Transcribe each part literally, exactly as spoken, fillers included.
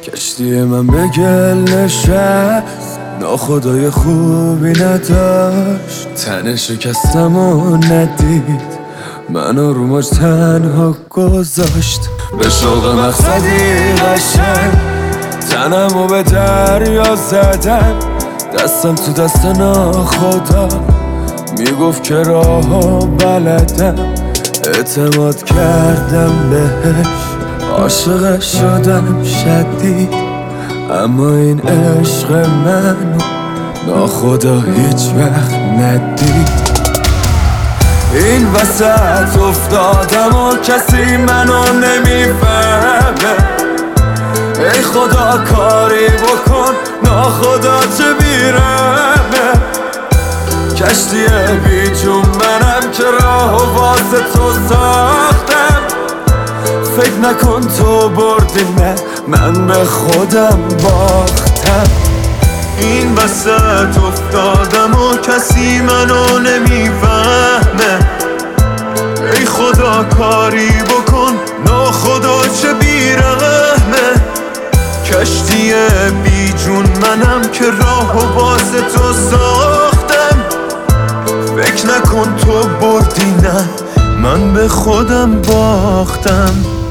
کشتی من به گل نشست، ناخدای خوبی نداشت. تن شکستم و ندید، منو رو موج تنها گذاشت. به شوق مقصدی قشنگ تنمو به دریا زدم. دستم تو دست ناخدا میگفت که راهو بلدم. اعتماد کردم بهش، عاشق شدم شدید. اما این عشق منو ناخدا هیچ وقت ندید. این وسط افتادم و کسی منو نمیفهمه. ای خدا کاری بکن، ناخدا چه بیرمه. کشتی بی جون منم که راه واسه تو ساختم. فکر نکن تو بردی، نه من به خودم باختم. این وسط افتادم و کسی منو نمیفهمه. ای خدا کاری بکن، ناخدا چه بیرحمه. کشتی بی جون منم که راه واسه تو ساختم. فکر نکن تو بردی، نه من به خودم باختم.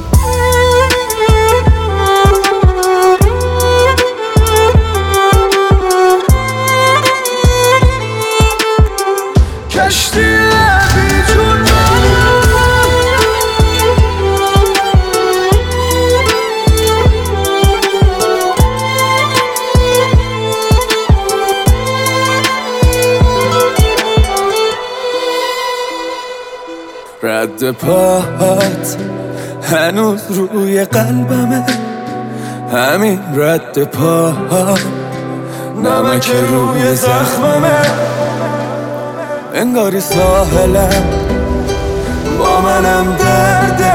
کشتی بی جون رد پاهات هنوز روی قلبمه. همین رد پاهات نمک روی زخممه. انگاری ساحلم با منم درده.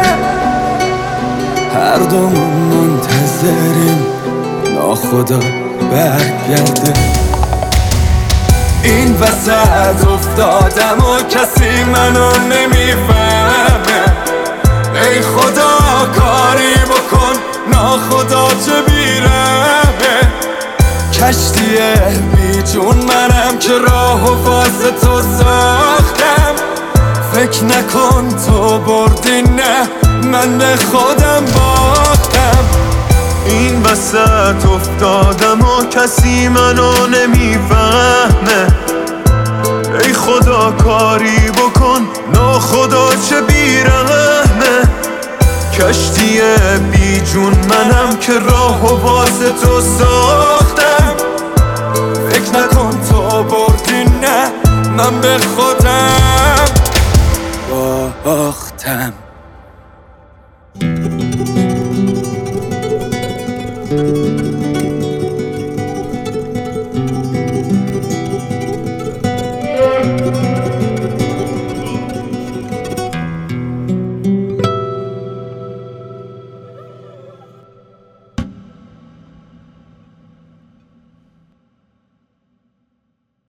هر دومون منتظریم ناخدا برگرده. این وسط افتادم و کسی منو نمیفهمه. ای خدا کاری بکن، ناخدا چه بیرمه. کشتی بی جون منم که راه واسه تو ساختم. فکر نکن تو بردی، نه من به خودم باختم. این وسط افتادم و کسی منو نمیفهمه. ای خدا کاری بکن، ناخدا چه بیرحمه. کشتی بی جون منم که راه واسه تو ساختم. فکر نکن تو بردی، نه من به خودم باختم.